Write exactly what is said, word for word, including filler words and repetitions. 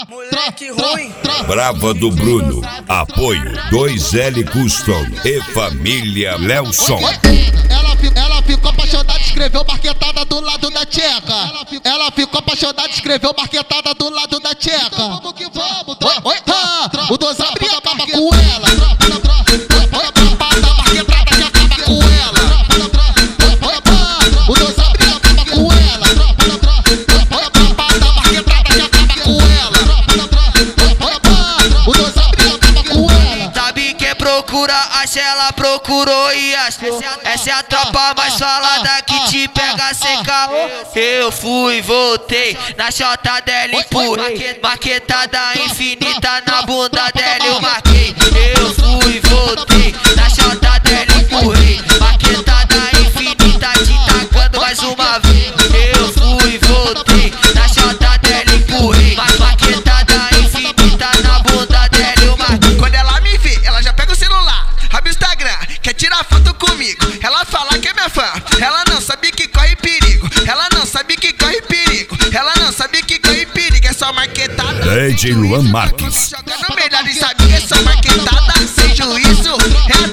Moleque ruim. Brava do Bruno, apoio dois L Custom e família Lelson. Ela, ela ficou apaixonada, escreveu marquetada do lado da tcheca. Ela, ela ficou apaixonada, escreveu marquetada do lado da tcheca. Vamos que vamos, tropa. Oi, tá. O Dozap acaba com ela. O Dozap acaba com ela. O Dozap acaba com ela. Sabe quem procura, acha, ela procurou e achou. Essa é a tropa mais falada que te pega sem carro. Eu fui, voltei na chota dela, empurrei. Maquetada infinita na bunda dela eu marquei. Eu fui, voltei na chota dela, empurrei. Maquetada infinita te tacando mais uma vez. Eu fui, voltei na chota dela, empurrei. Maquetada infinita na bunda dela eu marquei. Quando ela me vê, ela já pega o celular, abre o Instagram, quer tirar foto comigo. Ela fala que é minha fã, ela não sabe que corre perigo. Ela não sabe que corre perigo. Ela não sabe que corre perigo. É só marquetada. D J Luan Marques. Jogando melhor e sabe que é só marquetada. Sem juízo, é